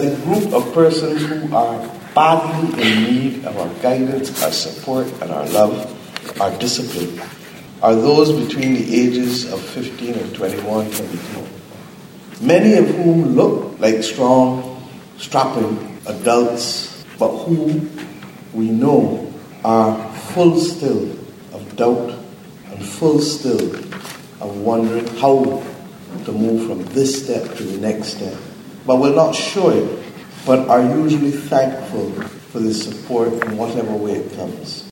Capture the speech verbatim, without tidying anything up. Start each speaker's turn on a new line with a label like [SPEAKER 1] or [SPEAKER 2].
[SPEAKER 1] the group of persons who are badly in need of our guidance, our support, and our love, our discipline, are those between the ages of fifteen and twenty-one, twenty-two. Many of whom look like strong, strapping adults, but who we know are full still of doubt and full still of wondering how to move from this step to the next step. But will not show it, but are usually thankful for the support in whatever way it comes.